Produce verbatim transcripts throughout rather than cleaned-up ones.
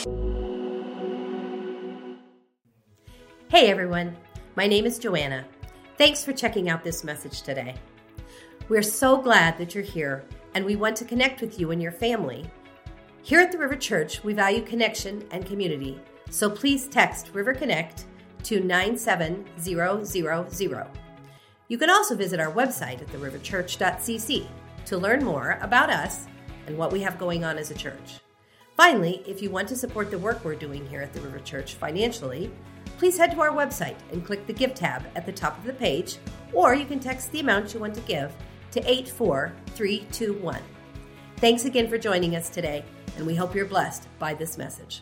Hey everyone, my name is Joanna. Thanks for checking out this message today. We're so glad that you're here, and we want to connect with you and your family. Here at the River Church, we value connection and community, so please text River Connect to nine seven zero zero zero. You can also visit our website at the river church dot c c to learn more about us and what we have going on as a church. Finally, if you want to support the work we're doing here at the River Church financially, please head to our website and click the Give tab at the top of the page, or you can text the amount you want to give to eight four three two one. Thanks again for joining us today, and we hope you're blessed by this message.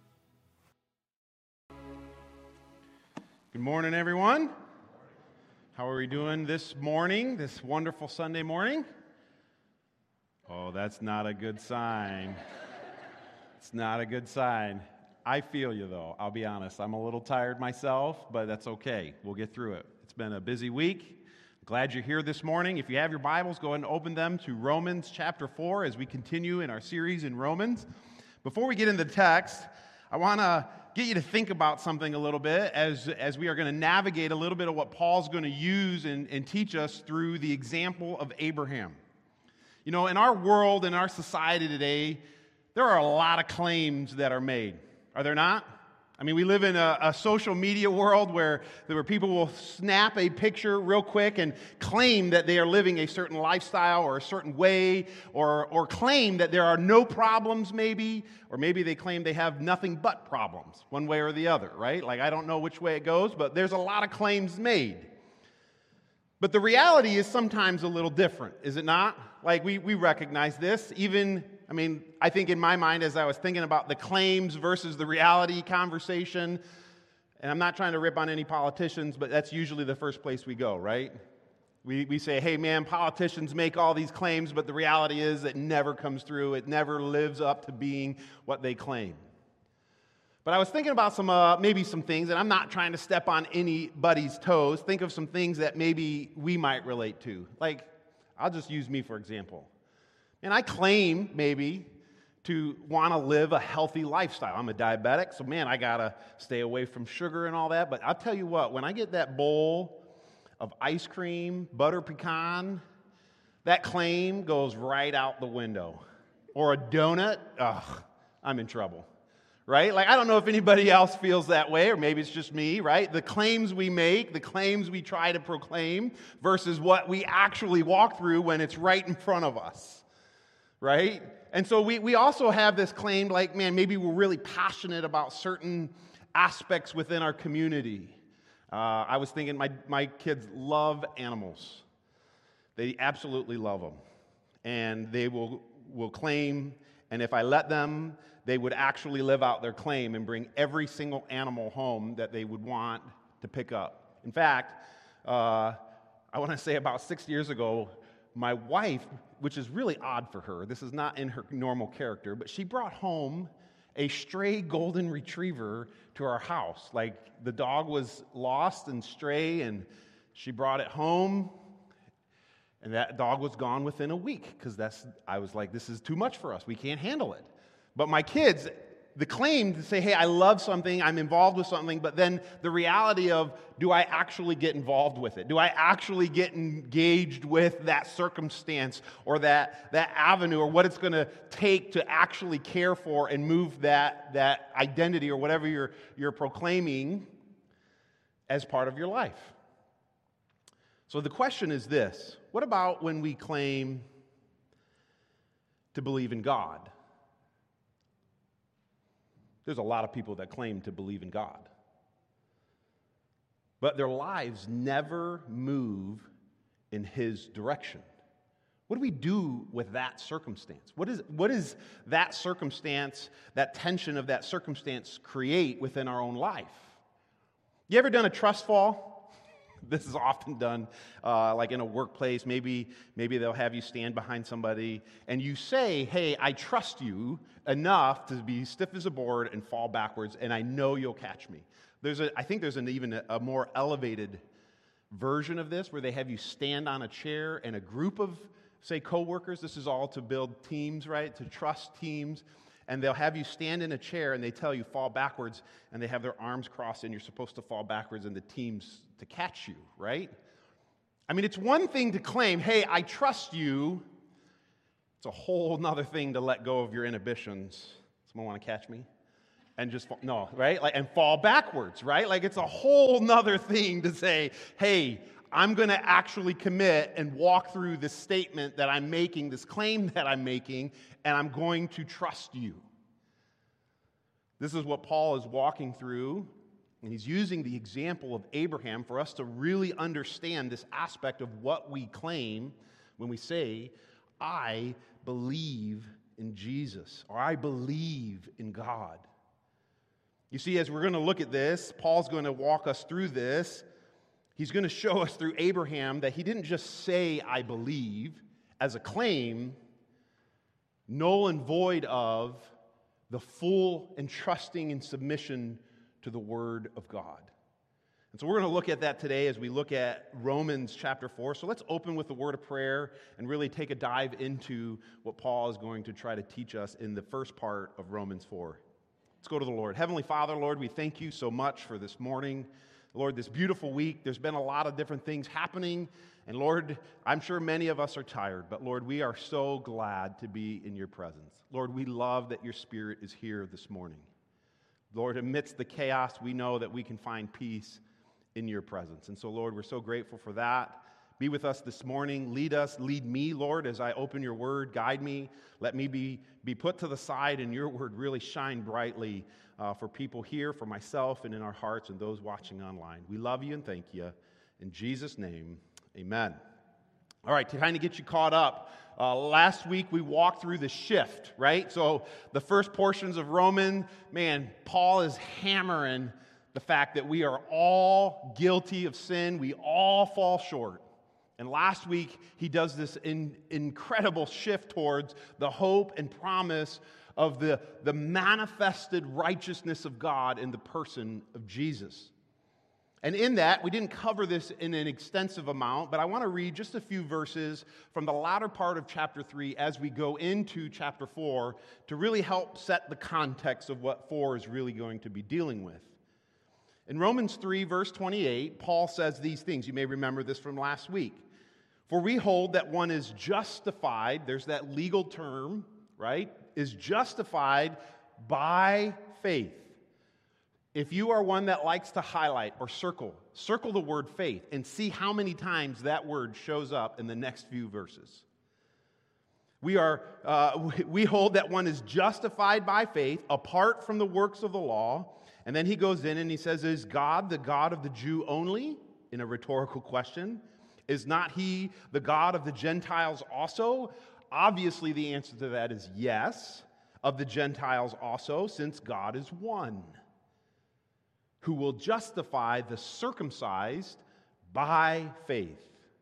Good morning, everyone. How are we doing this morning, this wonderful Sunday morning? Oh, that's not a good sign. It's not a good sign. I feel you, though. I'll be honest. I'm a little tired myself, but that's okay. We'll get through it. It's been a busy week. Glad you're here this morning. If you have your Bibles, go ahead and open them to Romans chapter four as we continue in our series in Romans. Before we get into the text, I want to get you to think about something a little bit as, as we are going to navigate a little bit of what Paul's going to use and, and teach us through the example of Abraham. You know, in our world, in our society today, there are a lot of claims that are made. Are there not? I mean, we live in a, a social media world where, where people will snap a picture real quick and claim that they are living a certain lifestyle or a certain way, or, or claim that there are no problems maybe, or maybe they claim they have nothing but problems, one way or the other, right? Like, I don't know which way it goes, but there's a lot of claims made. But the reality is sometimes a little different, is it not? Like, we, we recognize this. Even, I mean, I think in my mind as I was thinking about the claims versus the reality conversation, and I'm not trying to rip on any politicians, but that's usually the first place we go, right? We we say, hey man, politicians make all these claims, but the reality is it never comes through. It never lives up to being what they claim. But I was thinking about some, uh, maybe some things, and I'm not trying to step on anybody's toes. Think of some things that maybe we might relate to. Like, I'll just use me for example. And I claim, maybe, to want to live a healthy lifestyle. I'm a diabetic, so man, I got to stay away from sugar and all that. But I'll tell you what, when I get that bowl of ice cream, butter pecan, that claim goes right out the window. Or a donut, ugh, I'm in trouble. Right? Like, I don't know if anybody else feels that way, or maybe it's just me, right? The claims we make, the claims we try to proclaim versus what we actually walk through when it's right in front of us, right? And so we, we also have this claim, like, man, maybe we're really passionate about certain aspects within our community. Uh, I was thinking my, my kids love animals. They absolutely love them. And they will, will claim, and if I let them, they would actually live out their claim and bring every single animal home that they would want to pick up. In fact, uh, I want to say about six years ago, my wife, which is really odd for her, this is not in her normal character, but she brought home a stray golden retriever to our house. Like, the dog was lost and stray, and she brought it home, and that dog was gone within a week, because that's, I was like, this is too much for us. We can't handle it. But my kids, the claim to say, hey, I love something, I'm involved with something, but then the reality of, do I actually get involved with it? Do I actually get engaged with that circumstance or that, that avenue, or what it's going to take to actually care for and move that, that identity or whatever you're, you're proclaiming as part of your life? So the question is this: what about when we claim to believe in God? There's a lot of people that claim to believe in God, but their lives never move in His direction. What do we do with that circumstance? What is, what is that circumstance, that tension of that circumstance create within our own life? You ever done a trust fall? This is often done uh, like in a workplace. Maybe, maybe they'll have you stand behind somebody and you say, hey, I trust you enough to be stiff as a board and fall backwards, and I know you'll catch me. There's a, I think there's an even a, a more elevated version of this where they have you stand on a chair and a group of, say, coworkers. This is all to build teams, right? To trust teams. and they'll have you stand in a chair, and they tell you fall backwards, and they have their arms crossed, and you're supposed to fall backwards, and the team's to catch you, right? I mean, it's one thing to claim, hey, I trust you. It's a whole nother thing to let go of your inhibitions. Someone want to catch me? And just, fall, no, right? Like, and fall backwards, right? Like, it's a whole nother thing to say, hey, I'm going to actually commit and walk through this statement that I'm making, this claim that I'm making, and I'm going to trust you. This is what Paul is walking through, and he's using the example of Abraham for us to really understand this aspect of what we claim when we say, I believe in Jesus, or I believe in God. You see, as we're going to look at this, Paul's going to walk us through this. He's going to show us through Abraham that he didn't just say, I believe, as a claim, null and void of the full and trusting and submission to the Word of God. And so we're going to look at that today as we look at Romans chapter four. So let's open with a word of prayer and really take a dive into what Paul is going to try to teach us in the first part of Romans four. Let's go to the Lord. Heavenly Father, Lord, we thank you so much for this morning. Lord, this beautiful week, there's been a lot of different things happening. And Lord, I'm sure many of us are tired, but Lord, we are so glad to be in your presence. Lord, we love that your Spirit is here this morning. Lord, amidst the chaos, we know that we can find peace in your presence. And so, Lord, we're so grateful for that. Be with us this morning. Lead us, lead me, Lord, as I open your word. Guide me. Let me be, be put to the side and your word really shine brightly uh, for people here, for myself, and in our hearts and those watching online. We love you and thank you. In Jesus' name, amen. All right, to kind of get you caught up, uh, last week we walked through the shift, right? So the first portions of Romans, man, Paul is hammering the fact that we are all guilty of sin. We all fall short. And last week, he does this in, incredible shift towards the hope and promise of the, the manifested righteousness of God in the person of Jesus. And in that, we didn't cover this in an extensive amount, but I want to read just a few verses from the latter part of chapter three as we go into chapter four to really help set the context of what four is really going to be dealing with. In Romans three, verse twenty-eight, Paul says these things. You may remember this from last week. For we hold that one is justified, there's that legal term, right, is justified by faith. If you are one that likes to highlight or circle, circle the word faith and see how many times that word shows up in the next few verses. We are, uh, we hold that one is justified by faith apart from the works of the law. And then he goes in and he says, is God the God of the Jew only? In a rhetorical question. Is not he the God of the Gentiles also? Obviously, the answer to that is yes, of the Gentiles also, since God is one, who will justify the circumcised by faith,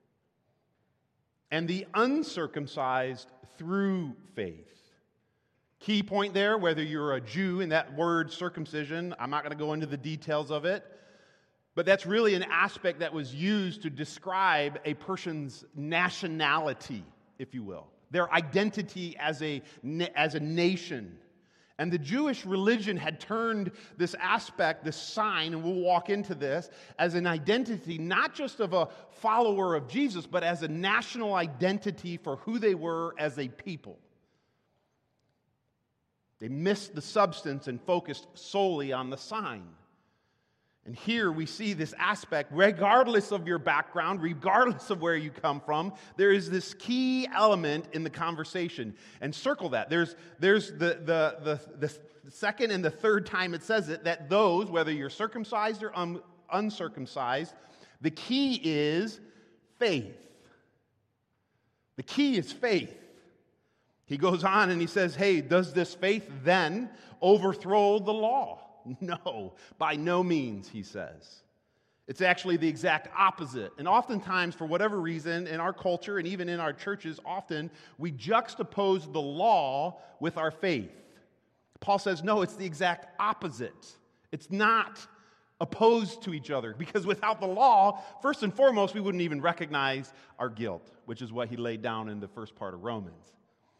and the uncircumcised through faith. Key point there, whether you're a Jew, in that word circumcision, I'm not going to go into the details of it, but that's really an aspect that was used to describe a person's nationality, if you will, their identity as a, as a nation. And the Jewish religion had turned this aspect, this sign, and we'll walk into this, as an identity not just of a follower of Jesus, but as a national identity for who they were as a people. They missed the substance and focused solely on the sign. And here we see this aspect, regardless of your background, regardless of where you come from, there is this key element in the conversation. And circle that. There's, there's the, the, the, the second and the third time it says it, that those, whether you're circumcised or un, uncircumcised, the key is faith. The key is faith. He goes on and he says, hey, does this faith then overthrow the law? No, by no means, he says. It's actually the exact opposite. And oftentimes, for whatever reason, in our culture and even in our churches, often we juxtapose the law with our faith. Paul says, no, it's the exact opposite. It's not opposed to each other, because without the law, first and foremost, we wouldn't even recognize our guilt, which is what he laid down in the first part of Romans.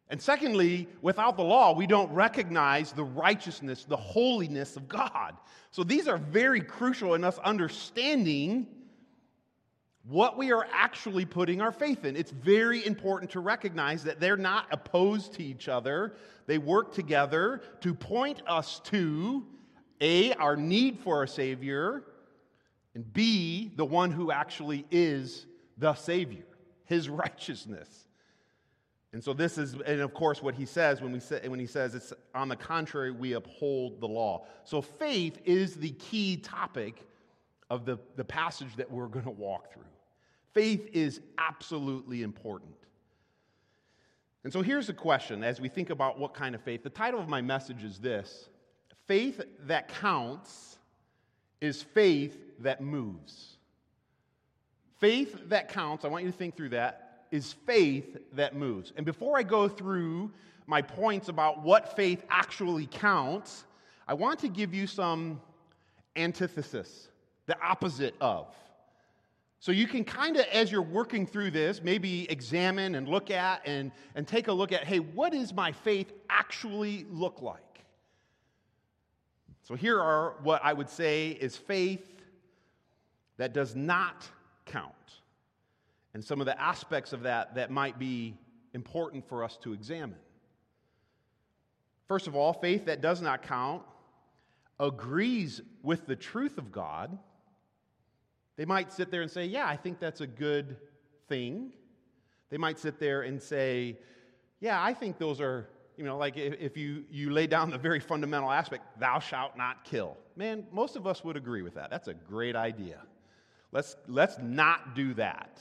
And secondly, without the law, we don't recognize the righteousness, the holiness of God. So these are very crucial in us understanding what we are actually putting our faith in. It's very important to recognize that they're not opposed to each other. They work together to point us to, A, our need for a Savior, and B, the one who actually is the Savior, His righteousness. And so this is, and of course, what he says when we say, when he says it's on the contrary, we uphold the law. So faith is the key topic of the, the passage that we're going to walk through. Faith is absolutely important. And so here's a question as we think about what kind of faith. The title of my message is this: faith that counts is faith that moves. Faith that counts, I want you to think through that, is faith that moves. And before I go through my points about what faith actually counts, I want to give you some antithesis, the opposite of. So you can kind of, as you're working through this, maybe examine and look at and, and take a look at, hey, what does my faith actually look like? So here are what I would say is faith that does not count, and some of the aspects of that that might be important for us to examine. First of all, faith that does not count agrees with the truth of God. They might sit there and say, yeah, I think that's a good thing. They might sit there and say, yeah, I think those are, you know, like if, if you, you lay down the very fundamental aspect, thou shalt not kill. Man, most of us would agree with that. That's a great idea. Let's, let's not do that.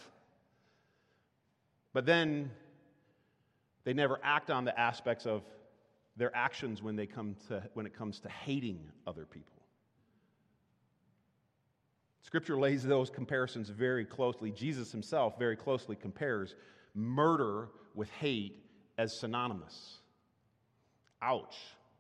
But then they never act on the aspects of their actions when they come to when it comes to hating other people. Scripture lays those comparisons very closely. Jesus himself very closely compares murder with hate as synonymous. Ouch.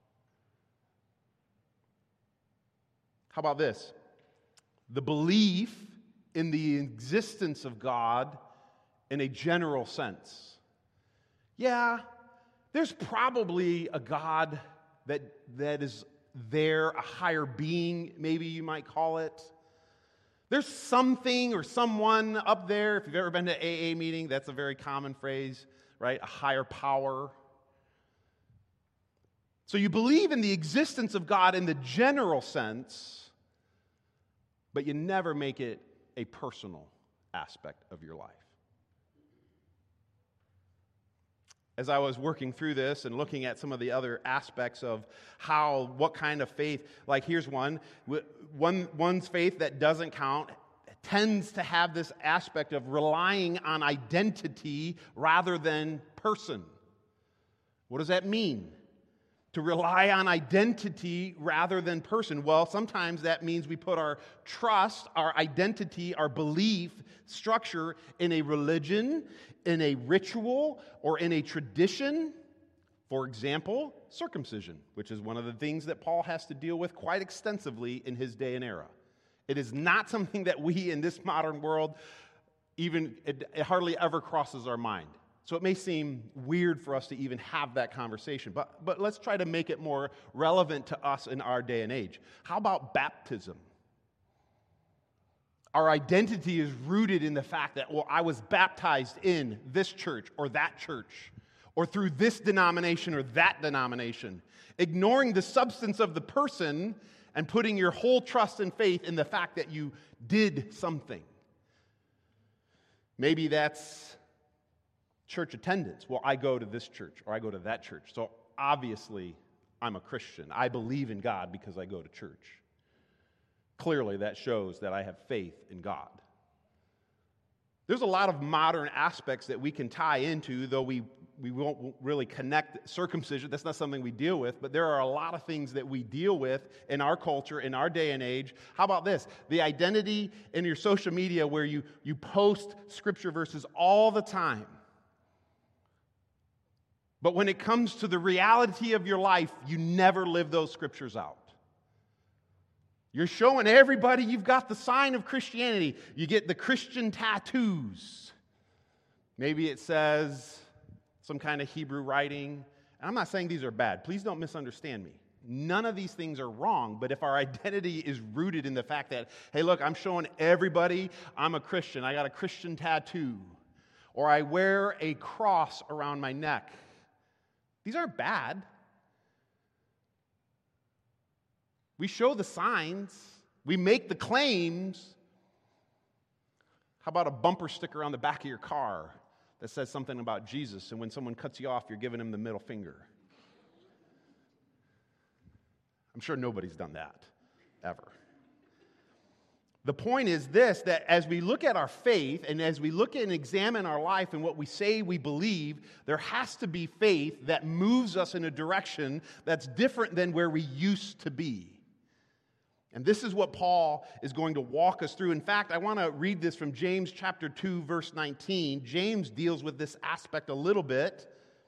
How about this? The belief in the existence of God in a general sense. Yeah, there's probably a God that, that is there, a higher being, maybe you might call it. There's something or someone up there. If you've ever been to an A A meeting, that's a very common phrase, right? A higher power. So you believe in the existence of God in the general sense, but you never make it a personal aspect of your life. As I was working through this and looking at some of the other aspects of how, what kind of faith, like here's one, one one's faith that doesn't count tends to have this aspect of relying on identity rather than person. What does that mean? To rely on identity rather than person. Well, sometimes that means we put our trust, our identity, our belief structure in a religion, in a ritual, or in a tradition. For example, circumcision, which is one of the things that Paul has to deal with quite extensively in his day and era. It is not something that we in this modern world even, it, it hardly ever crosses our mind. So it may seem weird for us to even have that conversation, but, but let's try to make it more relevant to us in our day and age. How about baptism? Our identity is rooted in the fact that, well, I was baptized in this church or that church, or through this denomination or that denomination, ignoring the substance of the person and putting your whole trust and faith in the fact that you did something. Maybe that's church attendance. Well, I go to this church or I go to that church. So obviously, I'm a Christian. I believe in God because I go to church. Clearly, that shows that I have faith in God. There's a lot of modern aspects that we can tie into, though we, we won't really connect circumcision. That's not something we deal with, but there are a lot of things that we deal with in our culture, in our day and age. How about this? The identity in your social media where you, you post scripture verses all the time. But when it comes to the reality of your life, you never live those scriptures out. You're showing everybody you've got the sign of Christianity. You get the Christian tattoos. Maybe it says, some kind of Hebrew writing. And I'm not saying these are bad. Please don't misunderstand me. None of these things are wrong, but if our identity is rooted in the fact that, hey, look, I'm showing everybody I'm a Christian. I got a Christian tattoo. Or I wear a cross around my neck. These aren't bad. We show the signs. We make the claims. How about a bumper sticker on the back of your car that says something about Jesus, and when someone cuts you off, you're giving them the middle finger? I'm sure nobody's done that, ever. The point is this, that as we look at our faith and as we look and examine our life and what we say we believe, there has to be faith that moves us in a direction that's different than where we used to be. And this is what Paul is going to walk us through. In fact, I want to read this from James chapter two, verse nineteen. James deals with this aspect a little bit.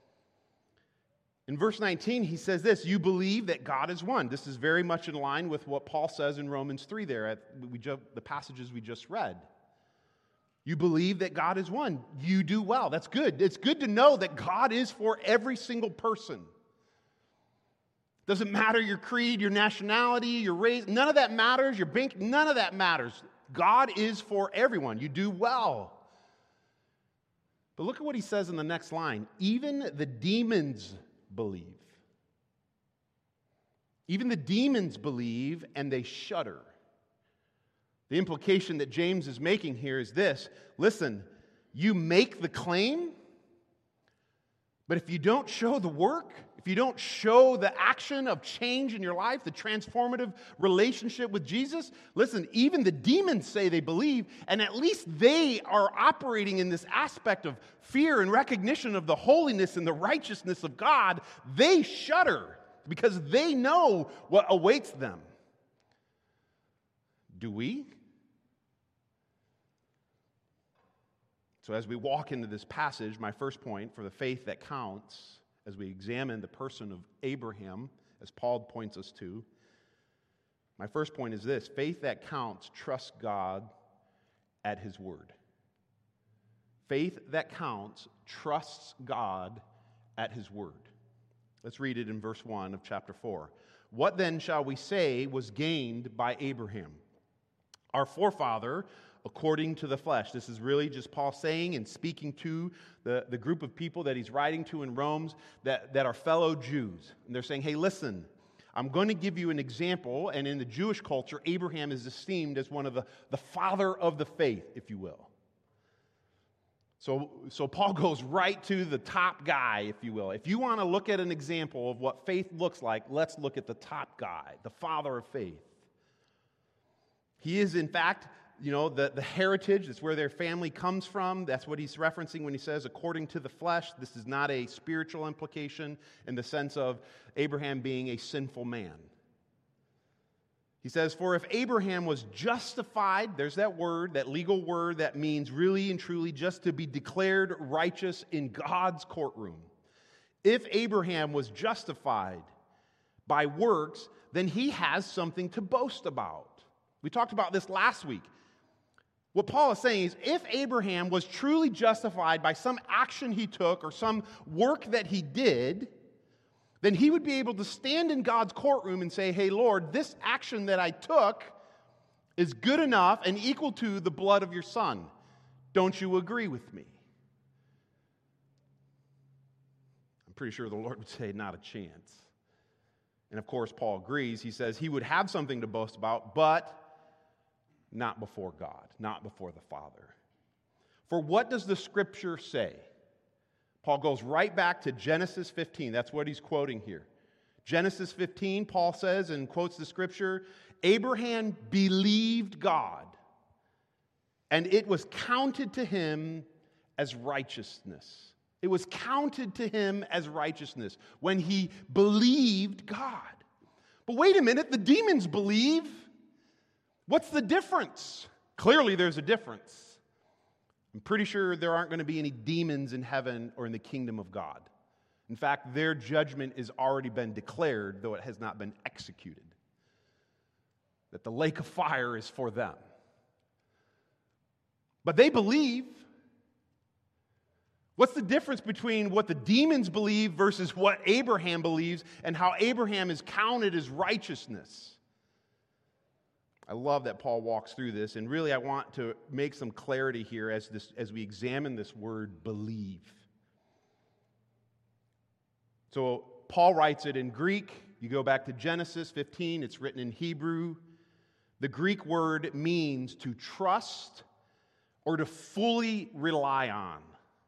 In verse nineteen, he says this, you believe that God is one. This is very much in line with what Paul says in Romans three there, at we ju- the passages we just read. You believe that God is one. You do well. That's good. It's good to know that God is for every single person. Doesn't matter your creed, your nationality, your race, none of that matters, your bank, none of that matters. God is for everyone. You do well. But look at what he says in the next line. Even the demons believe. Even the demons believe and they shudder. The implication that James is making here is this. Listen, you make the claim, but if you don't show the work, if you don't show the action of change in your life, the transformative relationship with Jesus, listen, even the demons say they believe, and at least they are operating in this aspect of fear and recognition of the holiness and the righteousness of God. They shudder because they know what awaits them. Do we? So as we walk into this passage, my first point for the faith that counts, as we examine the person of Abraham, as Paul points us to, my first point is this: faith that counts trusts God at His word. Faith that counts trusts God at His word. Let's read it in verse one of chapter four. What then shall we say was gained by Abraham, our forefather, according to the flesh? This is really just Paul saying and speaking to the, the group of people that he's writing to in Rome that, that are fellow Jews. And they're saying, hey, listen, I'm going to give you an example. And in the Jewish culture, Abraham is esteemed as one of the, the father of the faith, if you will. So, so Paul goes right to the top guy, if you will. If you want to look at an example of what faith looks like, let's look at the top guy, the father of faith. He is, in fact, you know, the, the heritage, that's where their family comes from. That's what he's referencing when he says, according to the flesh. This is not a spiritual implication in the sense of Abraham being a sinful man. He says, for if Abraham was justified, there's that word, that legal word that means really and truly just to be declared righteous in God's courtroom. If Abraham was justified by works, then he has something to boast about. We talked about this last week. What Paul is saying is, if Abraham was truly justified by some action he took or some work that he did, then he would be able to stand in God's courtroom and say, hey, Lord, this action that I took is good enough and equal to the blood of your son. Don't you agree with me? I'm pretty sure the Lord would say, not a chance. And of course, Paul agrees. He says he would have something to boast about, but not before God, not before the Father. For what does the Scripture say? Paul goes right back to Genesis fifteen. That's what he's quoting here. Genesis fifteen, Paul says, and quotes the Scripture, Abraham believed God, and it was counted to him as righteousness. It was counted to him as righteousness when he believed God. But wait a minute, the demons believe. What's the difference? Clearly there's a difference. I'm pretty sure there aren't going to be any demons in heaven or in the kingdom of God. In fact, their judgment has already been declared, though it has not been executed. That the lake of fire is for them. But they believe. What's the difference between what the demons believe versus what Abraham believes and how Abraham is counted as righteousness? I love that Paul walks through this, and really I want to make some clarity here as, this, as we examine this word believe. So Paul writes it in Greek. You go back to Genesis fifteen, it's written in Hebrew. The Greek word means to trust or to fully rely on.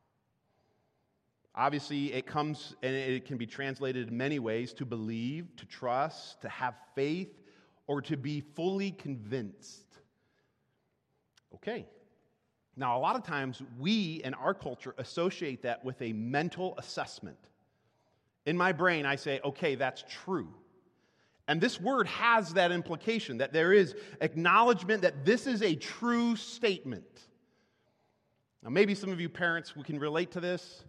Obviously, it comes and it can be translated in many ways: to believe, to trust, to have faith, or to be fully convinced. Okay. Now, a lot of times we in our culture associate that with a mental assessment. In my brain, I say, okay, that's true. And this word has that implication, that there is acknowledgement that this is a true statement. Now, maybe some of you parents who can relate to this.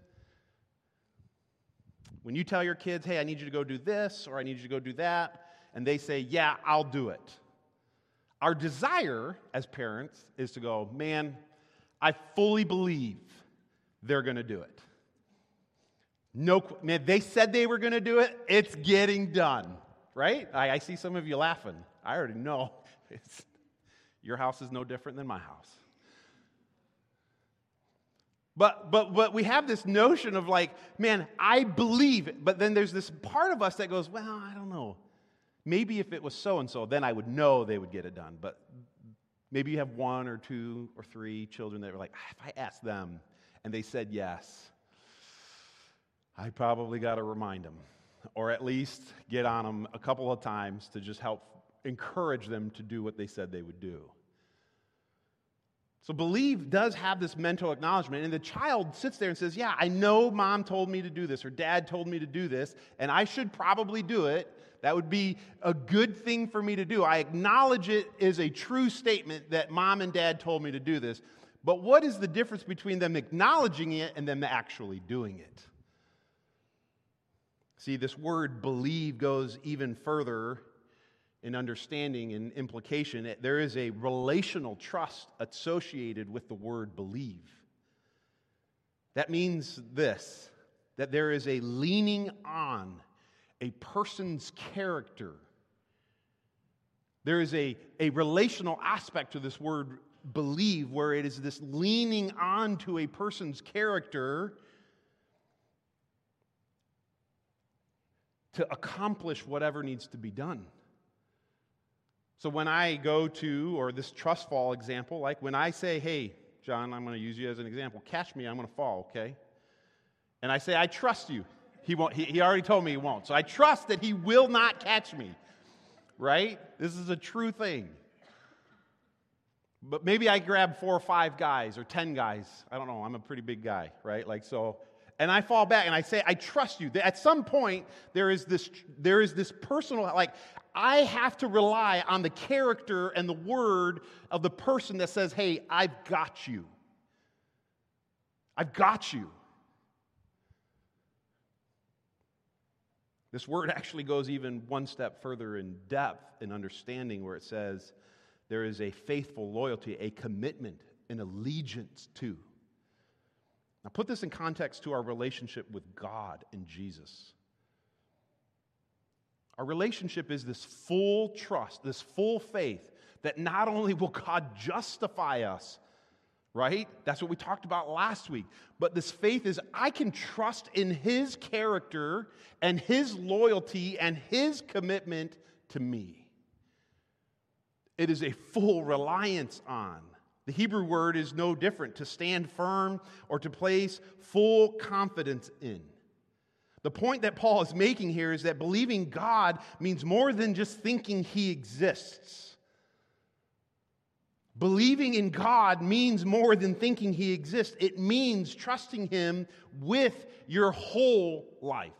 When you tell your kids, hey, I need you to go do this, or I need you to go do that, and they say, yeah, I'll do it. Our desire as parents is to go, man, I fully believe they're going to do it. No, man, they said they were going to do it, it's getting done, right? I, I see some of you laughing. I already know. It's, your house is no different than my house. But, but, but we have this notion of like, man, I believe it. But then there's this part of us that goes, well, I don't know. Maybe if it was so-and-so, then I would know they would get it done. But maybe you have one or two or three children that are like, if I asked them and they said yes, I probably got to remind them. Or at least get on them a couple of times to just help encourage them to do what they said they would do. So believe does have this mental acknowledgement, and the child sits there and says, yeah, I know mom told me to do this, or dad told me to do this, and I should probably do it. That would be a good thing for me to do. I acknowledge it is a true statement that mom and dad told me to do this. But what is the difference between them acknowledging it and them actually doing it? See, this word believe goes even further in understanding and implication. There is a relational trust associated with the word believe. That means this, that there is a leaning on a person's character. There is a, a relational aspect to this word believe where it is this leaning on to a person's character to accomplish whatever needs to be done. So when I go to, or this trust fall example, like when I say, hey, John, I'm going to use you as an example, catch me, I'm going to fall, okay? And I say, I trust you. He won't. He, he already told me he won't. So I trust that he will not catch me, right? This is a true thing. But maybe I grab four or five guys or ten guys. I don't know. I'm a pretty big guy, right? Like so. And I fall back and I say, I trust you. At some point, there is this, there is this personal, like, I have to rely on the character and the word of the person that says, hey, I've got you. I've got you. This word actually goes even one step further in depth in understanding, where it says there is a faithful loyalty, a commitment, an allegiance to. Now put this in context to our relationship with God and Jesus. Our relationship is this full trust, this full faith that not only will God justify us, right? That's what we talked about last week. But this faith is I can trust in His character and His loyalty and His commitment to me. It is a full reliance on. The Hebrew word is no different, to stand firm or to place full confidence in. The point that Paul is making here is that believing God means more than just thinking He exists. Believing in God means more than thinking He exists. It means trusting Him with your whole life.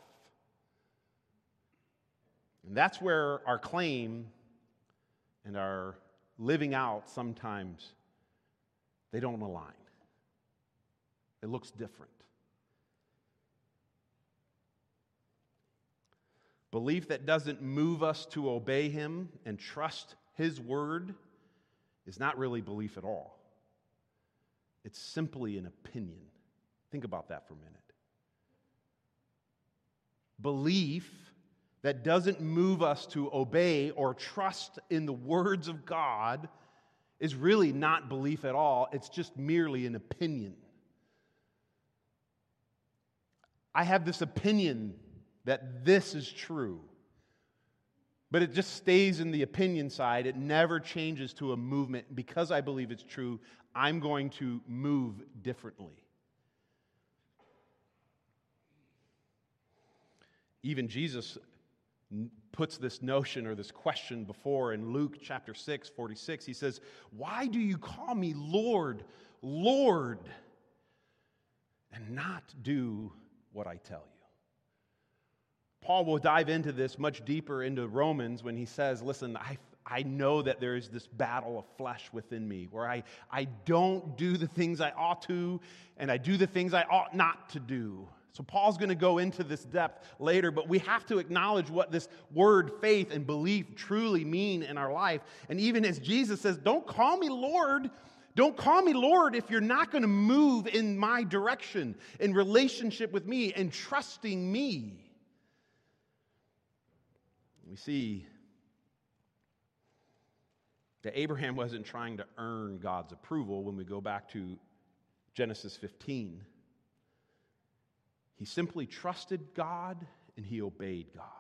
And that's where our claim and our living out sometimes, they don't align. It looks different. Belief that doesn't move us to obey Him and trust His word is not really belief at all. It's simply an opinion. Think about that for a minute. Belief that doesn't move us to obey or trust in the words of God is really not belief at all. It's just merely an opinion. I have this opinion that this is true, but it just stays in the opinion side. It never changes to a movement. Because I believe it's true, I'm going to move differently. Even Jesus puts this notion or this question before in Luke chapter six, forty-six. He says, "Why do you call me Lord, Lord, and not do what I tell you?" Paul will dive into this much deeper into Romans when he says, listen, I, I know that there is this battle of flesh within me where I, I don't do the things I ought to, and I do the things I ought not to do. So Paul's going to go into this depth later, but we have to acknowledge what this word faith and belief truly mean in our life. And even as Jesus says, don't call me Lord, don't call me Lord if you're not going to move in my direction, in relationship with me, and trusting me. We see that Abraham wasn't trying to earn God's approval when we go back to Genesis fifteen. He simply trusted God and he obeyed God.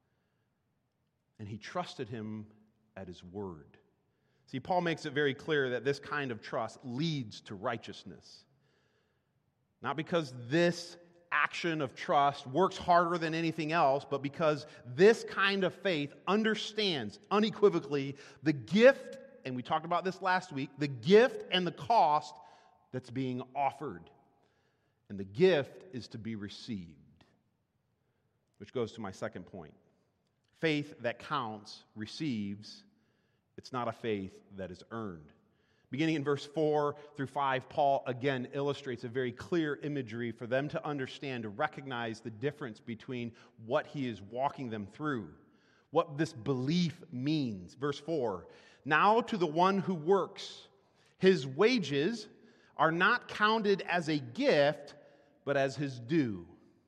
And he trusted him at his word. See, Paul makes it very clear that this kind of trust leads to righteousness. Not because this action of trust works harder than anything else, but because this kind of faith understands unequivocally the gift, and we talked about this last week, the gift and the cost that's being offered. And the gift is to be received. Which goes to my second point. Faith that counts receives. It's not a faith that is earned. Beginning in verse four through five, Paul again illustrates a very clear imagery for them to understand, to recognize the difference between what he is walking them through, what this belief means. Verse four, now to the one who works, his wages are not counted as a gift, but as his due.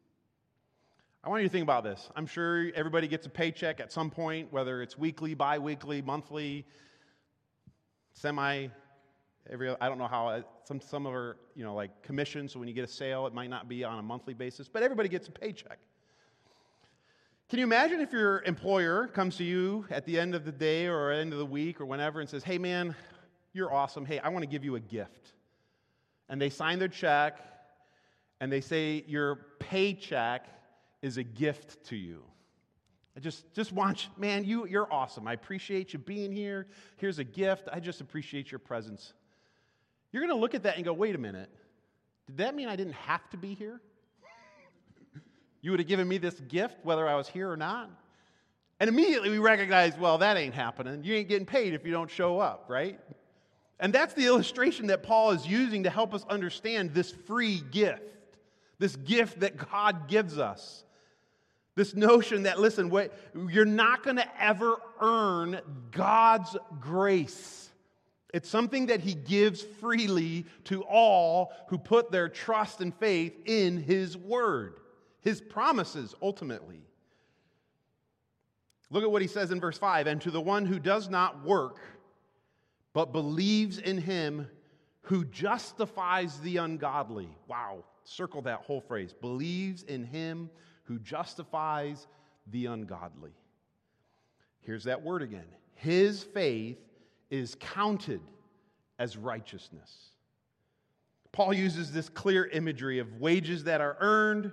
I want you to think about this. I'm sure everybody gets a paycheck at some point, whether it's weekly, bi-weekly, monthly, semi, every, I don't know how, some, some of our, you know, like commissions, so when you get a sale, it might not be on a monthly basis, but everybody gets a paycheck. Can you imagine if your employer comes to you at the end of the day or end of the week or whenever and says, hey man, you're awesome, hey, I want to give you a gift. And they sign their check, and they say your paycheck is a gift to you. I just, just want you, man, you, you're awesome. I appreciate you being here. Here's a gift. I just appreciate your presence. You're going to look at that and go, wait a minute. Did that mean I didn't have to be here? You would have given me this gift whether I was here or not? And immediately we recognize, well, that ain't happening. You ain't getting paid if you don't show up, right? And that's the illustration that Paul is using to help us understand this free gift. This gift that God gives us. This notion that, listen, wait, you're not going to ever earn God's grace. It's something that he gives freely to all who put their trust and faith in his word. His promises, ultimately. Look at what he says in verse five. And to the one who does not work, but believes in him who justifies the ungodly. Wow. Circle that whole phrase. Believes in him who justifies the ungodly. Here's that word again. His faith is counted as righteousness. Paul uses this clear imagery of wages that are earned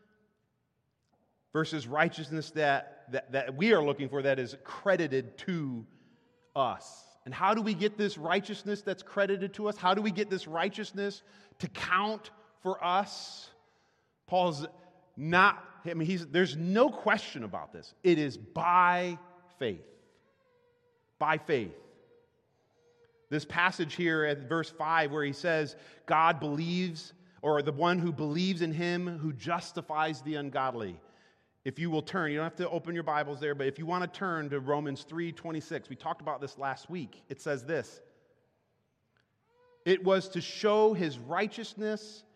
versus righteousness that, that, that we are looking for that is credited to us. And how do we get this righteousness that's credited to us? How do we get this righteousness to count for us? Paul's not, I mean, he's, there's no question about this. It is by faith. By faith. This passage here at verse five where he says, God believes, or the one who believes in him who justifies the ungodly. If you will turn, you don't have to open your Bibles there, but if you want to turn to Romans three twenty-six, we talked about this last week. It says this. It was to show his righteousness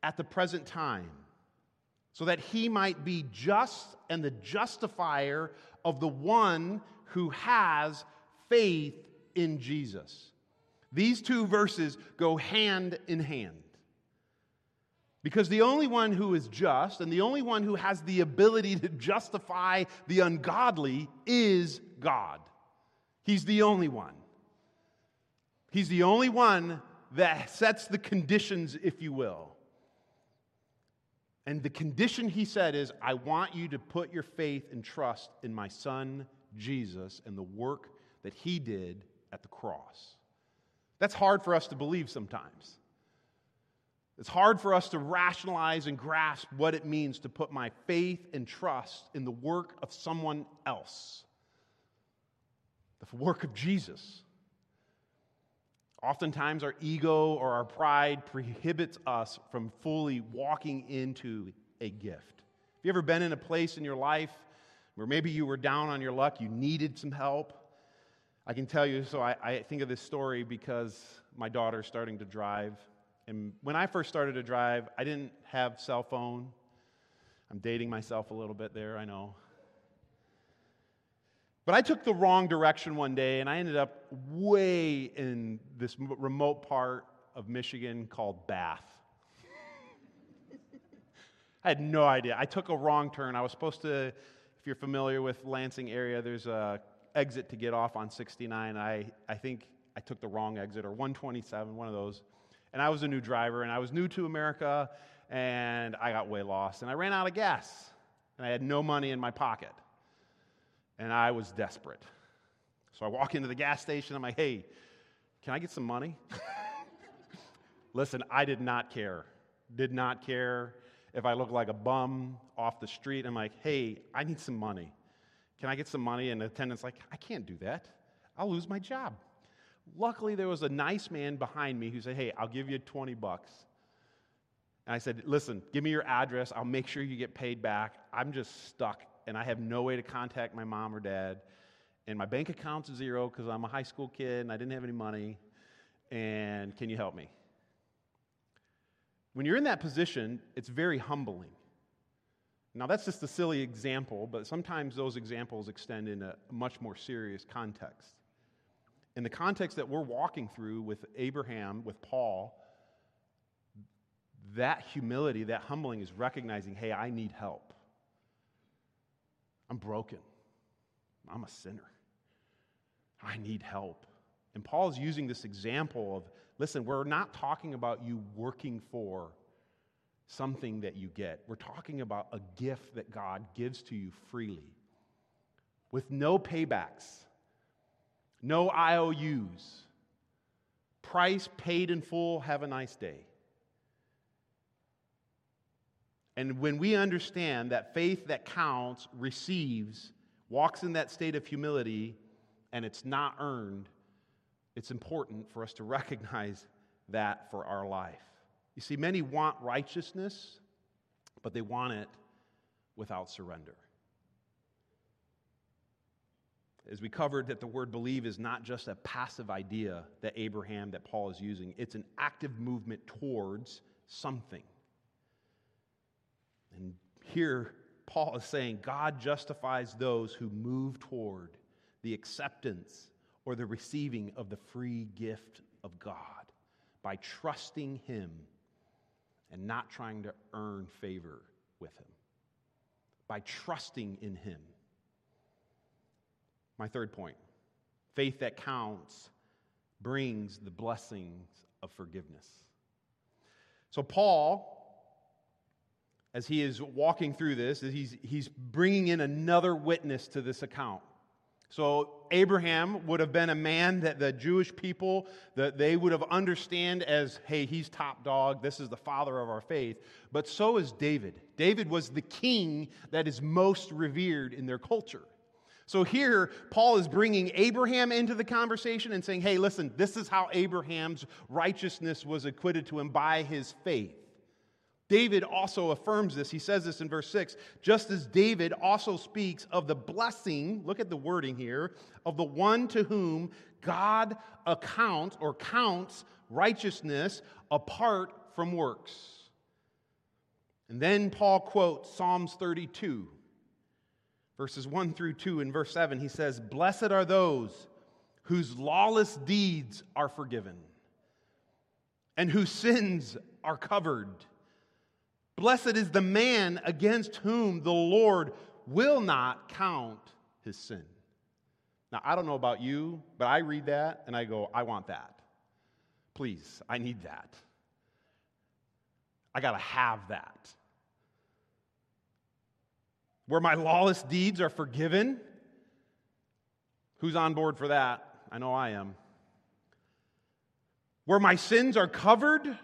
at the present time, so that he might be just and the justifier of the one who has faith in Jesus. These two verses go hand in hand. Because the only one who is just and the only one who has the ability to justify the ungodly is God. He's the only one. He's the only one that sets the conditions, if you will. And the condition, he said, is, I want you to put your faith and trust in my son, Jesus, and the work that he did at the cross. That's hard for us to believe sometimes. It's hard for us to rationalize and grasp what it means to put my faith and trust in the work of someone else. The work of Jesus. Oftentimes our ego or our pride prohibits us from fully walking into a gift. Have you ever been in a place in your life where maybe you were down on your luck, you needed some help? I can tell you, so I, I think of this story because my daughter's starting to drive. And when I first started to drive, I didn't have cell phone. I'm dating myself a little bit there, I know. But I took the wrong direction one day, and I ended up way in this remote part of Michigan called Bath. I had no idea. I took a wrong turn. I was supposed to, if you're familiar with Lansing area, there's a exit to get off on sixty-nine. I, I think I took the wrong exit, or one twenty-seven, one of those. And I was a new driver, and I was new to America, and I got way lost. And I ran out of gas, and I had no money in my pocket. And I was desperate. So I walk into the gas station, I'm like, hey, can I get some money? Listen, I did not care. Did not care if I looked like a bum off the street. I'm like, hey, I need some money. Can I get some money? And the attendant's like, I can't do that. I'll lose my job. Luckily, there was a nice man behind me who said, hey, I'll give you twenty bucks. And I said, listen, give me your address. I'll make sure you get paid back. I'm just stuck, and I have no way to contact my mom or dad. And my bank account's zero because I'm a high school kid, and I didn't have any money. And can you help me? When you're in that position, it's very humbling. Now, that's just a silly example, but sometimes those examples extend in a much more serious context. In the context that we're walking through with Abraham, with Paul, that humility, that humbling is recognizing, hey, I need help. I'm broken. I'm a sinner. I need help. And Paul's using this example of, listen, we're not talking about you working for something that you get. We're talking about a gift that God gives to you freely, with no paybacks. No I O Us. Price paid in full, have a nice day. And when we understand that faith that counts, receives, walks in that state of humility, and it's not earned, it's important for us to recognize that for our life. You see, many want righteousness, but they want it without surrender. As we covered, that the word believe is not just a passive idea that Abraham, that Paul is using. It's an active movement towards something. And here, Paul is saying God justifies those who move toward the acceptance or the receiving of the free gift of God by trusting Him and not trying to earn favor with Him. By trusting in Him. My third point, faith that counts brings the blessings of forgiveness. So Paul, as he is walking through this, he's, he's bringing in another witness to this account. So Abraham would have been a man that the Jewish people, that they would have understand as, hey, he's top dog, this is the father of our faith. But so is David. David was the king that is most revered in their culture. So here, Paul is bringing Abraham into the conversation and saying, hey, listen, this is how Abraham's righteousness was acquitted to him by his faith. David also affirms this. He says this in verse six, just as David also speaks of the blessing, look at the wording here, of the one to whom God accounts or counts righteousness apart from works. And then Paul quotes Psalms thirty-two, verses one through two. In verse seven, he says, "Blessed are those whose lawless deeds are forgiven, and whose sins are covered. Blessed is the man against whom the Lord will not count his sin." Now, I don't know about you, but I read that and I go, I want that. Please, I need that. I got to have that. Where my lawless deeds are forgiven. Who's on board for that? I know I am. Where my sins are covered?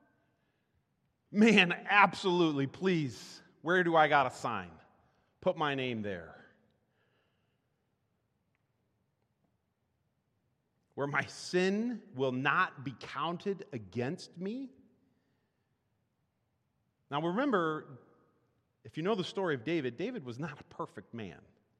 Man, absolutely, please. Where do I got to sign? Put my name there. Where my sin will not be counted against me? Now remember, if you know the story of David, David was not a perfect man.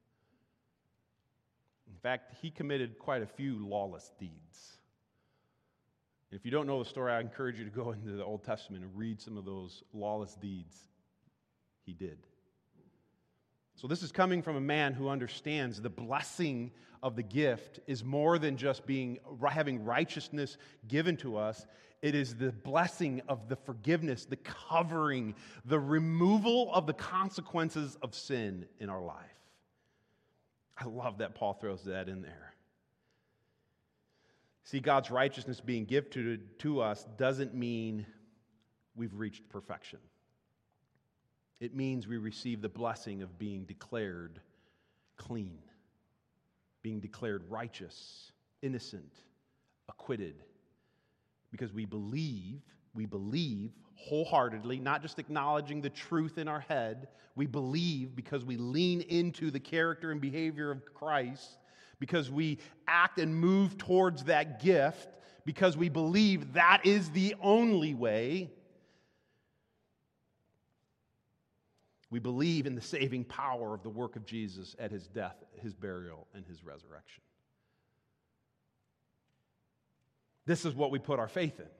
In fact, he committed quite a few lawless deeds. If you don't know the story, I encourage you to go into the Old Testament and read some of those lawless deeds he did. So this is coming from a man who understands the blessing of the gift is more than just being having righteousness given to us. It is the blessing of the forgiveness, the covering, the removal of the consequences of sin in our life. I love that Paul throws that in there. See, God's righteousness being given to, to us doesn't mean we've reached perfection. It means we receive the blessing of being declared clean, being declared righteous, innocent, acquitted. Because we believe, we believe wholeheartedly, not just acknowledging the truth in our head. We believe because we lean into the character and behavior of Christ, because we act and move towards that gift, because we believe that is the only way. We believe in the saving power of the work of Jesus at his death, his burial, and his resurrection. This is what we put our faith in.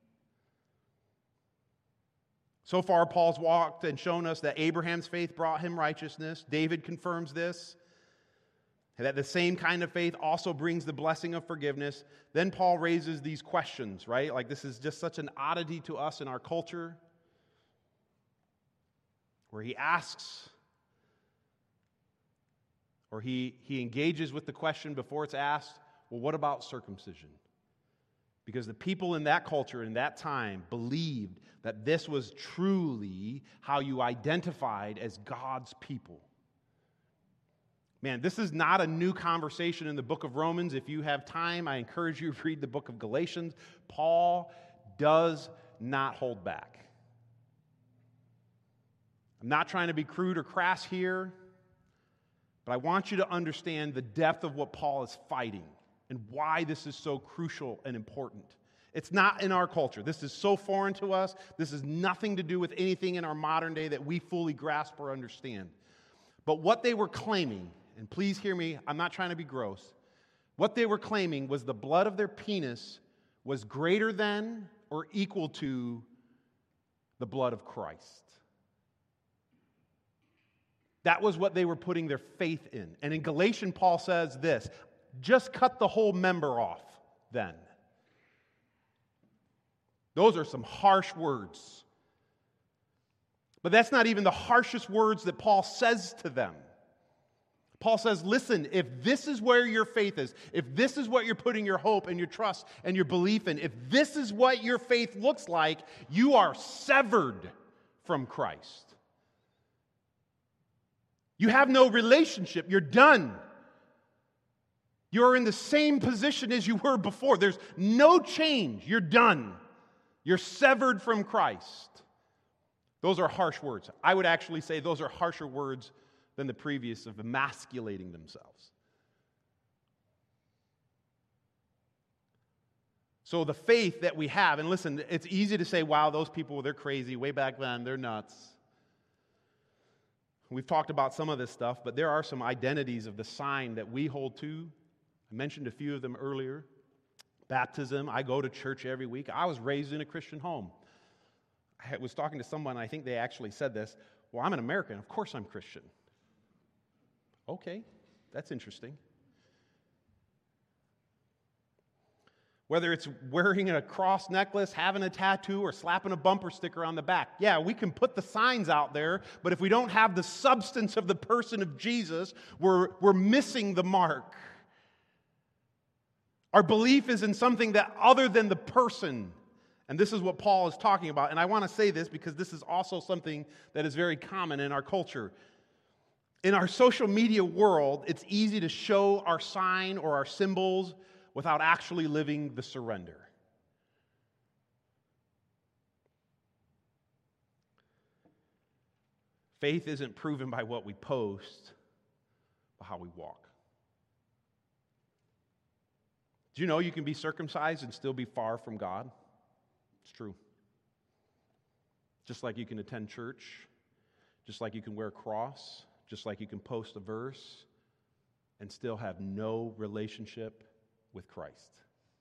So far, Paul's walked and shown us that Abraham's faith brought him righteousness. David confirms this. And that the same kind of faith also brings the blessing of forgiveness. Then Paul raises these questions, right? Like this is just such an oddity to us in our culture, where he asks, or he, he engages with the question before it's asked, well, what about circumcision? Because the people in that culture, in that time, believed that this was truly how you identified as God's people. Man, this is not a new conversation in the book of Romans. If you have time, I encourage you to read the book of Galatians. Paul does not hold back. I'm not trying to be crude or crass here, but I want you to understand the depth of what Paul is fighting and why this is so crucial and important. It's not in our culture. This is so foreign to us. This has nothing to do with anything in our modern day that we fully grasp or understand. But what they were claiming, and please hear me, I'm not trying to be gross. What they were claiming was the blood of their penis was greater than or equal to the blood of Christ. That was what they were putting their faith in. And in Galatians, Paul says this, just cut the whole member off then. Those are some harsh words. But that's not even the harshest words that Paul says to them. Paul says, listen, if this is where your faith is, if this is what you're putting your hope and your trust and your belief in, if this is what your faith looks like, you are severed from Christ. You have no relationship. You're done. You're in the same position as you were before. There's no change. You're done. You're severed from Christ. Those are harsh words. I would actually say those are harsher words than the previous of emasculating themselves. So the faith that we have, and listen, it's easy to say, wow, those people, they're crazy. Way back then, they're nuts. We've talked about some of this stuff, but there are some identities of the sign that we hold to. I mentioned a few of them earlier. Baptism, I go to church every week. I was raised in a Christian home. I was talking to someone, I think they actually said this, well, I'm an American, of course I'm Christian. Okay, that's interesting. Whether it's wearing a cross necklace, having a tattoo, or slapping a bumper sticker on the back. Yeah, we can put the signs out there, but if we don't have the substance of the person of Jesus, we're, we're missing the mark. Our belief is in something that other than the person. And this is what Paul is talking about. And I want to say this because this is also something that is very common in our culture. In our social media world, it's easy to show our sign or our symbols without actually living the surrender. Faith isn't proven by what we post, but how we walk. Do you know you can be circumcised and still be far from God? It's true. Just like you can attend church, just like you can wear a cross, just like you can post a verse and still have no relationship with Christ.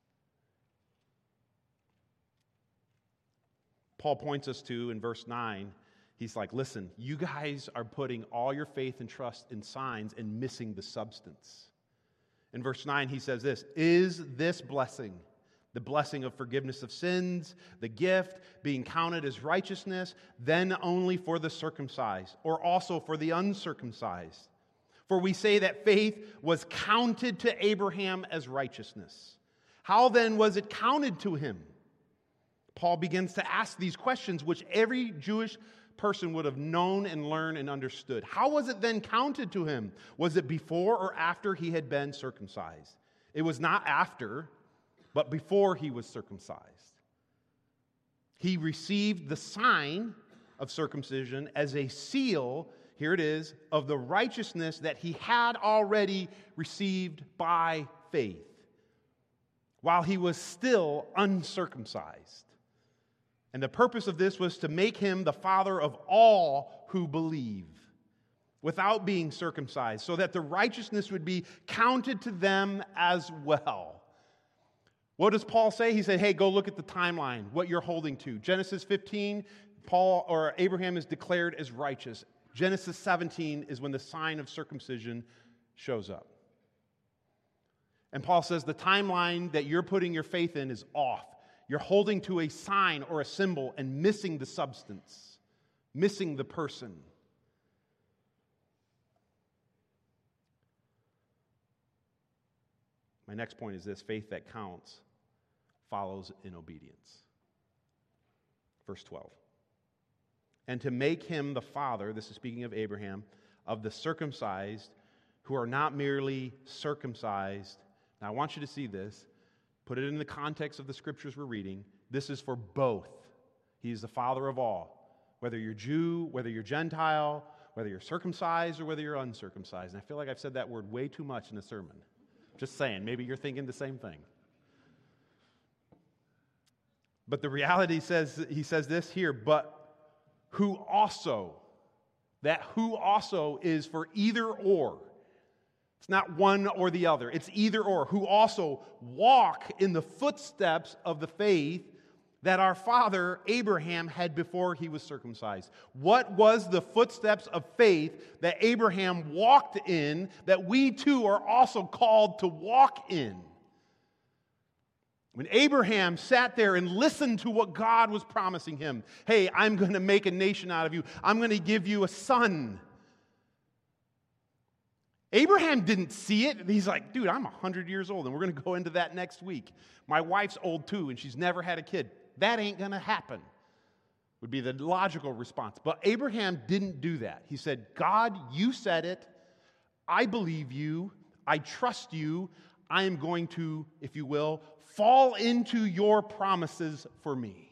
Paul points us to, in verse nine, he's like, listen, you guys are putting all your faith and trust in signs and missing the substance. In verse nine, he says this, is this blessing, the blessing of forgiveness of sins, the gift being counted as righteousness, then only for the circumcised, or also for the uncircumcised? For we say that faith was counted to Abraham as righteousness. How then was it counted to him? Paul begins to ask these questions, which every Jewish person would have known and learned and understood. How was it then counted to him? Was it before or after he had been circumcised? It was not after, but before he was circumcised. He received the sign of circumcision as a seal, here it is, of the righteousness that he had already received by faith, while he was still uncircumcised. And the purpose of this was to make him the father of all who believe, without being circumcised, so that the righteousness would be counted to them as well. What does Paul say? He said, hey, go look at the timeline, what you're holding to. Genesis fifteen, Paul or Abraham is declared as righteous. Genesis seventeen is when the sign of circumcision shows up. And Paul says the timeline that you're putting your faith in is off. You're holding to a sign or a symbol and missing the substance, missing the person. My next point is this: faith that counts follows in obedience. Verse twelve. And to make him the father, this is speaking of Abraham, of the circumcised who are not merely circumcised. Now I want you to see this. Put it in the context of the scriptures we're reading. This is for both. He's the father of all. Whether you're Jew, whether you're Gentile, whether you're circumcised or whether you're uncircumcised. And I feel like I've said that word way too much in a sermon. Just saying, maybe you're thinking the same thing. But the reality says, he says this here, but who also, that who also is for either or. It's not one or the other. It's either or. Who also walk in the footsteps of the faith that our father Abraham had before he was circumcised. What was the footsteps of faith that Abraham walked in that we too are also called to walk in? When Abraham sat there and listened to what God was promising him, hey, I'm going to make a nation out of you. I'm going to give you a son. Abraham didn't see it. He's like, dude, I'm one hundred years old, and we're going to go into that next week. My wife's old too, and she's never had a kid. That ain't going to happen, would be the logical response. But Abraham didn't do that. He said, God, you said it. I believe you. I trust you. I am going to, if you will, fall into your promises for me.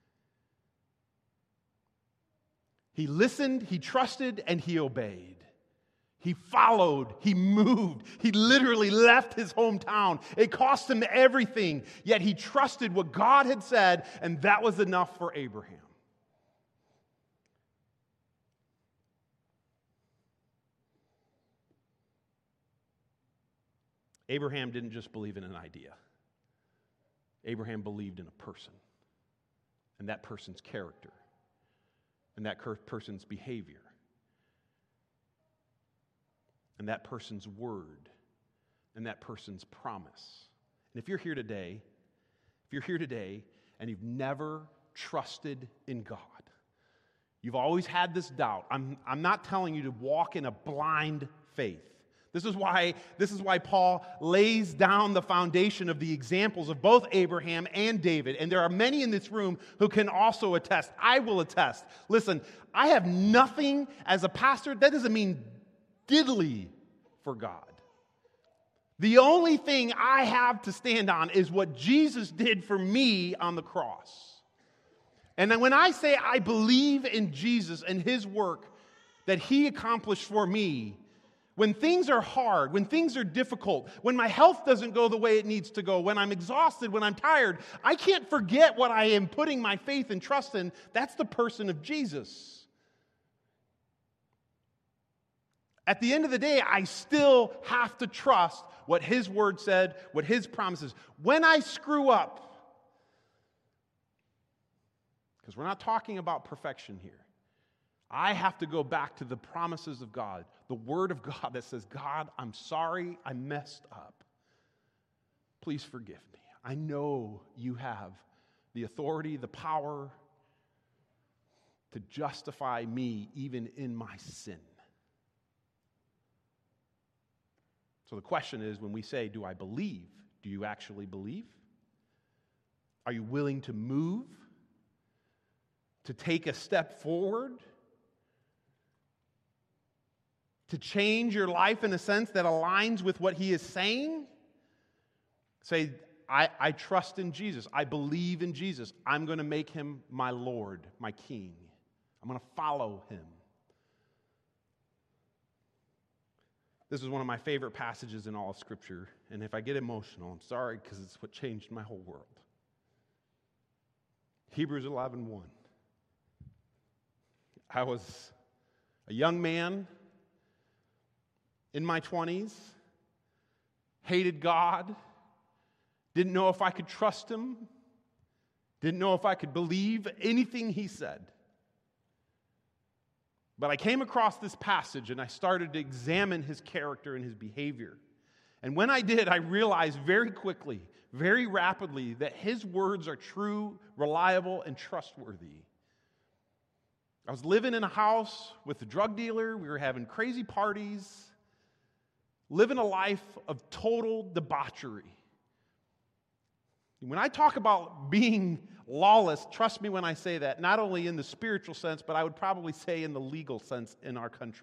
He listened, he trusted, and he obeyed. He followed, he moved, he literally left his hometown. It cost him everything, yet he trusted what God had said, and that was enough for Abraham. Abraham didn't just believe in an idea. Abraham believed in a person, and that person's character. and that person's behavior, and that person's word, and that person's promise. And if you're here today, if you're here today and you've never trusted in God, you've always had this doubt. I'm, I'm not telling you to walk in a blind faith. This is why, this is why Paul lays down the foundation of the examples of both Abraham and David. And there are many in this room who can also attest. I will attest. Listen, I have nothing as a pastor. That doesn't mean diddly for God. The only thing I have to stand on is what Jesus did for me on the cross. And then when I say I believe in Jesus and His work that He accomplished for me, when things are hard, when things are difficult, when my health doesn't go the way it needs to go, when I'm exhausted, when I'm tired, I can't forget what I am putting my faith and trust in. That's the person of Jesus. At the end of the day, I still have to trust what His word said, what His promises. When I screw up, because we're not talking about perfection here, I have to go back to the promises of God, the Word of God that says, God, I'm sorry I messed up. Please forgive me. I know you have the authority, the power to justify me even in my sin. So the question is, when we say, do I believe? Do you actually believe? Are you willing to move? To take a step forward? To change your life in a sense that aligns with what He is saying? Say, I, I trust in Jesus. I believe in Jesus. I'm going to make Him my Lord, my King. I'm going to follow Him. This is one of my favorite passages in all of Scripture. And if I get emotional, I'm sorry, because it's what changed my whole world. Hebrews eleven one. I was a young man in my twenties, hated God, didn't know if I could trust Him, didn't know if I could believe anything He said. But I came across this passage and I started to examine His character and His behavior. And when I did, I realized very quickly, very rapidly, that His words are true, reliable, and trustworthy. I was living in a house with a drug dealer. We were having crazy parties, living a life of total debauchery. When I talk about being lawless, trust me when I say that, not only in the spiritual sense, but I would probably say in the legal sense in our country.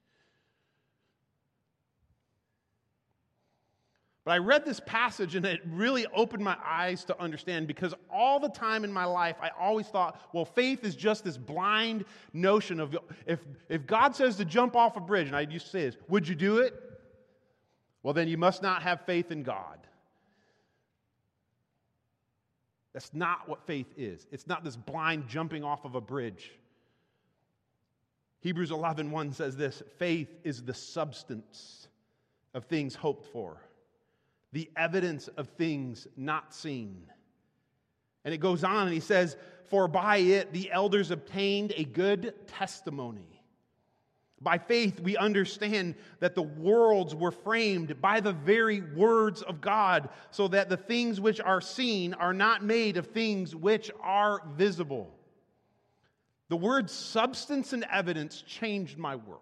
But I read this passage and it really opened my eyes to understand, because all the time in my life I always thought, well, faith is just this blind notion of if, if God says to jump off a bridge, and I used to say this, would you do it? Well, then you must not have faith in God. That's not what faith is. It's not this blind jumping off of a bridge. Hebrews eleven one says this, faith is the substance of things hoped for, the evidence of things not seen. And it goes on and he says, for by it the elders obtained a good testimony. By faith we understand that the worlds were framed by the very words of God, so that the things which are seen are not made of things which are visible. The word substance and evidence changed my world.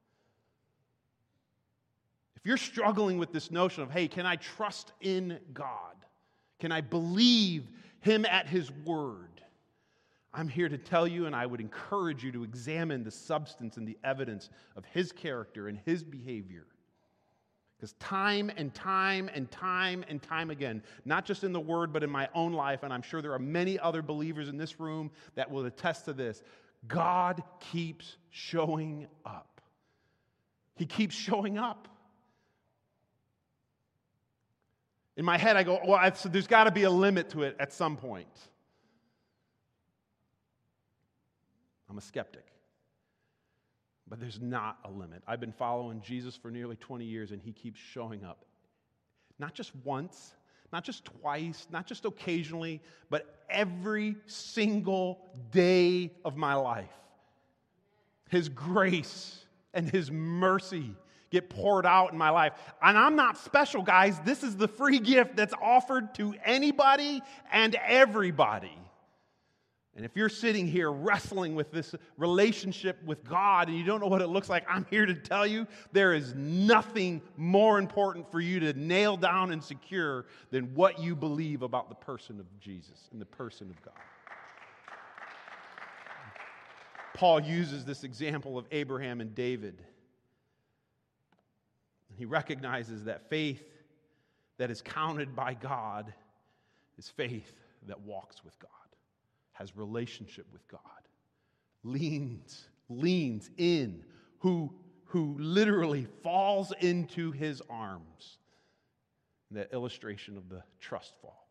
If you're struggling with this notion of, hey, can I trust in God? Can I believe Him at His word? I'm here to tell you, and I would encourage you to examine the substance and the evidence of His character and His behavior. Because time and time and time and time again, not just in the Word, but in my own life, and I'm sure there are many other believers in this room that will attest to this, God keeps showing up. He keeps showing up. In my head, I go, well, I've, so there's got to be a limit to it at some point. I'm a skeptic. But there's not a limit. I've been following Jesus for nearly twenty years, and He keeps showing up. Not just once, not just twice, not just occasionally, but every single day of my life, His grace and His mercy get poured out in my life. And I'm not special, guys. This is the free gift that's offered to anybody and everybody. And if you're sitting here wrestling with this relationship with God and you don't know what it looks like, I'm here to tell you there is nothing more important for you to nail down and secure than what you believe about the person of Jesus and the person of God. Paul uses this example of Abraham and David. He recognizes that faith that is counted by God is faith that walks with God, has relationship with God, leans, leans in, who, who literally falls into His arms. That illustration of the trust fall.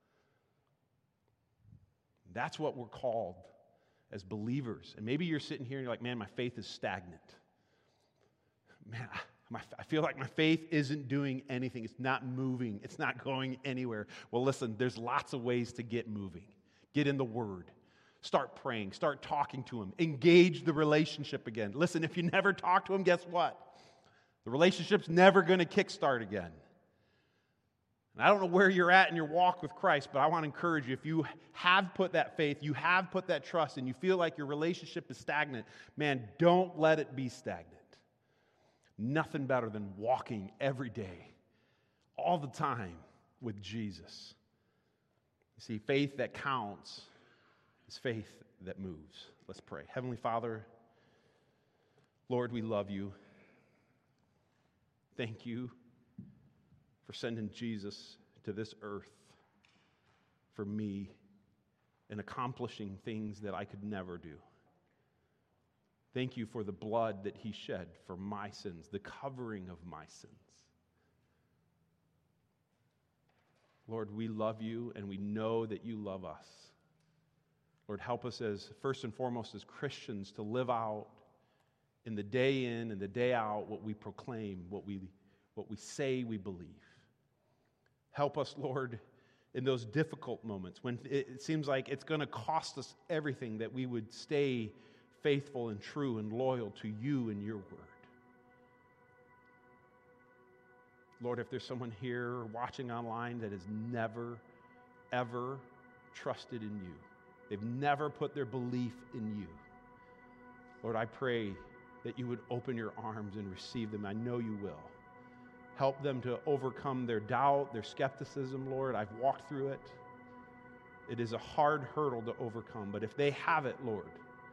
That's what we're called as believers. And maybe you're sitting here and you're like, man, my faith is stagnant. Man, I, my, I feel like my faith isn't doing anything. It's not moving. It's not going anywhere. Well, listen, there's lots of ways to get moving. Get in the Word. Start praying. Start talking to Him. Engage the relationship again. Listen, if you never talk to Him, guess what? The relationship's never going to kickstart again. And I don't know where you're at in your walk with Christ, but I want to encourage you, if you have put that faith, you have put that trust, and you feel like your relationship is stagnant, man, don't let it be stagnant. Nothing better than walking every day, all the time with Jesus. You see, faith that counts is faith that moves. Let's pray. Heavenly Father, Lord, we love You. Thank You for sending Jesus to this earth for me and accomplishing things that I could never do. Thank You for the blood that He shed for my sins, the covering of my sins. Lord, we love You and we know that You love us. Lord, help us as, first and foremost, as Christians to live out in the day in and the day out what we proclaim, what we, what we say we believe. Help us, Lord, in those difficult moments when it seems like it's going to cost us everything, that we would stay faithful and true and loyal to You and Your word. Lord, if there's someone here watching online that has never, ever trusted in You, they've never put their belief in You, Lord, I pray that You would open Your arms and receive them. I know You will. Help them to overcome their doubt, their skepticism, Lord. I've walked through it. It is a hard hurdle to overcome, but if they have it, Lord,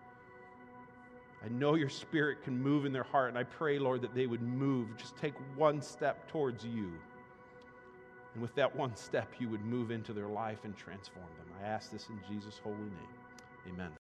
I know Your Spirit can move in their heart, and I pray, Lord, that they would move, just take one step towards You. And with that one step, You would move into their life and transform them. I ask this in Jesus' holy name. Amen.